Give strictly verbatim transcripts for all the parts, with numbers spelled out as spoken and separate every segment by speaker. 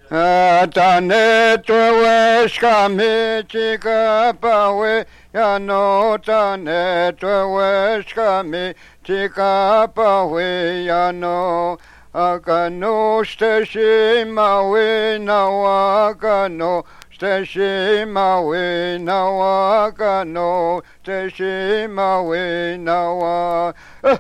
Speaker 1: Tane tuweshkami chika pawe yano tane tuweshkami chika pawe yano akano shteshimawe nawakano shteshimawe nawakano shteshimawe nawa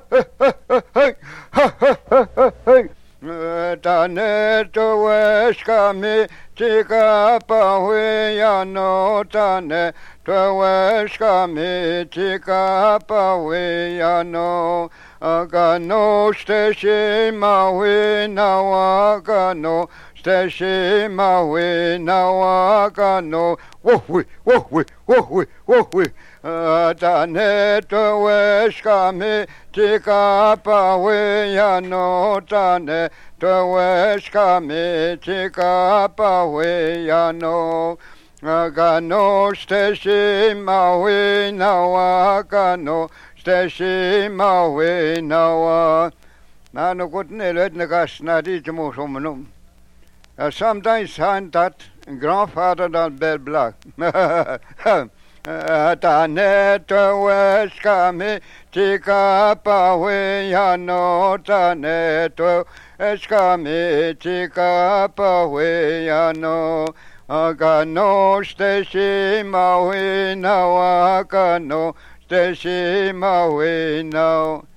Speaker 1: Tane tuweshkami chika pawe yano tane tuweshkami chika pawe yano akano shteshimawe nawakano shteshimawe nawakano wohwe wohwe wohwe wohwe Tane tuweshkami chika pawe yano tane tuweshkami chika pawe yano Agano shteshimawe nawakano shteshimawe nawa Nano kutne letne kasnadi chmusumnum Sometimes find that grandfather that bed black Tane tuweshkami chika pawe yano tane tuweshkami chika pawe yano Agano shteshimawe nawakano shteshimawe now